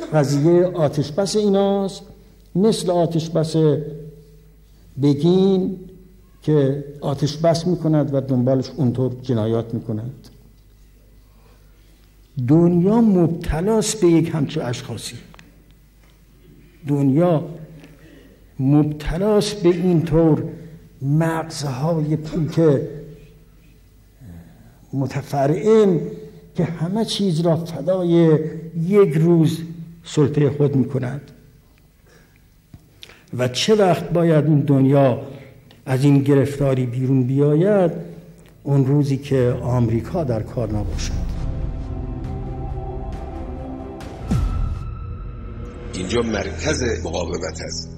قضیه آتش بس ایناست، مثل آتش بس بگین که آتش بس میکند و دنبالش اونطور جنایات میکند. دنیا مبتلاست به یک همچه اشخاصی. دنیا مبتلاست به اینطور مغزهای پوک متفرعن که همه چیز را فدای یک روز سلطه خود میکنند. و چه وقت باید این دنیا از این گرفتاری بیرون بیاید؟ اون روزی که آمریکا در کار نباشد. اینجا مرکز مقاومت است.